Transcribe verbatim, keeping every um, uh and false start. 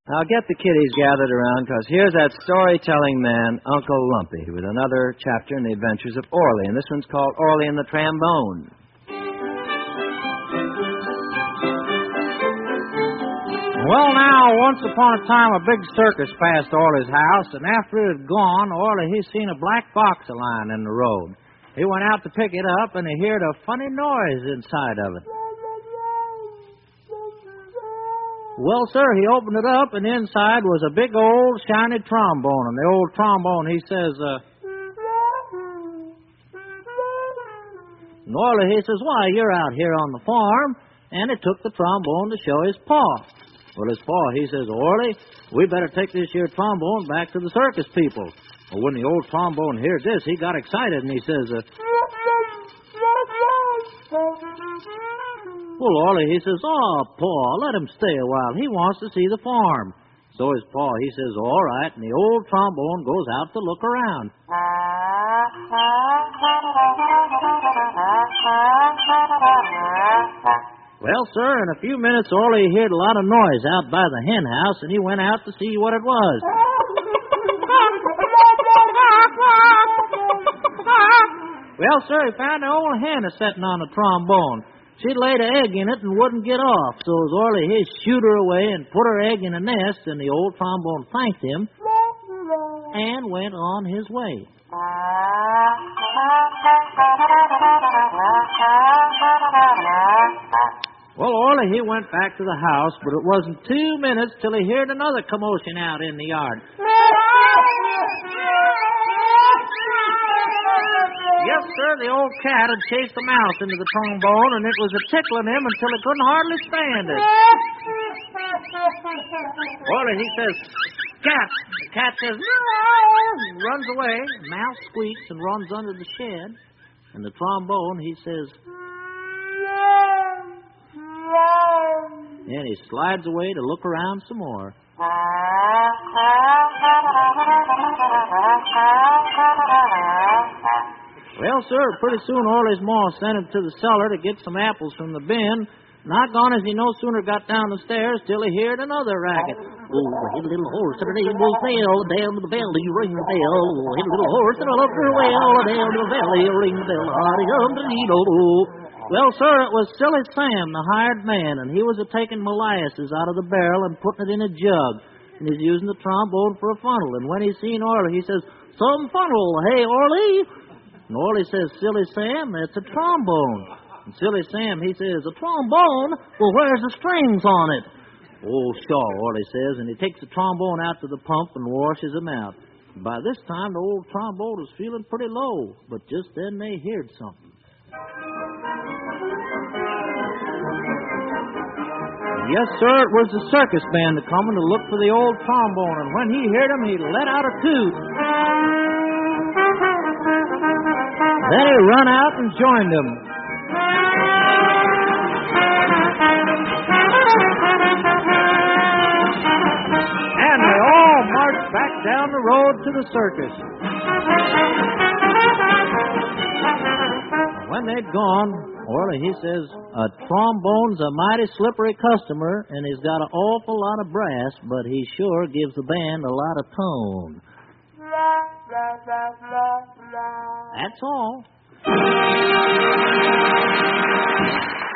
Now get the kiddies gathered around, because here's that storytelling man, Uncle Lumpy, with another chapter in the adventures of Orly, and this one's called Orly and the Trombone. Well, now, once upon a time, a big circus passed Orly's house, and after it had gone, Orly, he seen a black box lying in the road. He went out to pick it up, and he heard a funny noise inside of it. Well, sir, he opened it up, and inside was a big old shiny trombone. And the old trombone, he says, uh... Orly, he says, why, you're out here on the farm. And he took the trombone to show his pa. Well, his pa, he says, Orly, we better take this here trombone back to the circus people. Well, when the old trombone heard this, he got excited, and he says, uh... Well, Orly, he says, oh, Pa, let him stay a while. He wants to see the farm. So his pa, he says, all right, and the old trombone goes out to look around. Well, sir, in a few minutes, Orly heard a lot of noise out by the hen house, and he went out to see what it was. Well, sir, he found an old hen a-setting on the trombone. She'd laid an egg in it and wouldn't get off, so as Orly, he shoot her away and put her egg in a nest, and the old trombone thanked him and went on his way. Well, Orly, he went back to the house, but it wasn't two minutes till he heard another commotion out in the yard. Yes, sir, the old cat had chased the mouse into the trombone, and it was a-tickling him until he couldn't hardly stand it. Orly, he says, cat. The cat says, and runs away. The mouse squeaks and runs under the shed. And the trombone, he says, and he slides away to look around some more. Well, sir, pretty soon Orly's ma sent him to the cellar to get some apples from the bin. Not gone as he no sooner got down the stairs till he heard another racket. Oh, hit a little horse and a name will fail, down to the valley, ring the bell. Hit a little horse and a look her well, down to the valley, ring the bell. Well, sir, it was Silly Sam, the hired man, and he was a-taking molasses out of the barrel and putting it in a jug. And he's using the trombone for a funnel. And when he seen Orly, he says, some funnel, hey, Orly. And Orly says, Silly Sam, that's a trombone. And Silly Sam, he says, a trombone? Well, where's the strings on it? Oh, sure, Orly says, and he takes the trombone out to the pump and washes them out. By this time, the old trombone was feeling pretty low, but just then they heard something. Yes, sir, it was the circus band coming to look for the old trombone, and when he heard him, he let out a toot. Then he run out and joined them. And they all marched back down the road to the circus. When they'd gone, Orly, he says, a trombone's a mighty slippery customer, and he's got an awful lot of brass, but he sure gives the band a lot of tone. That's all.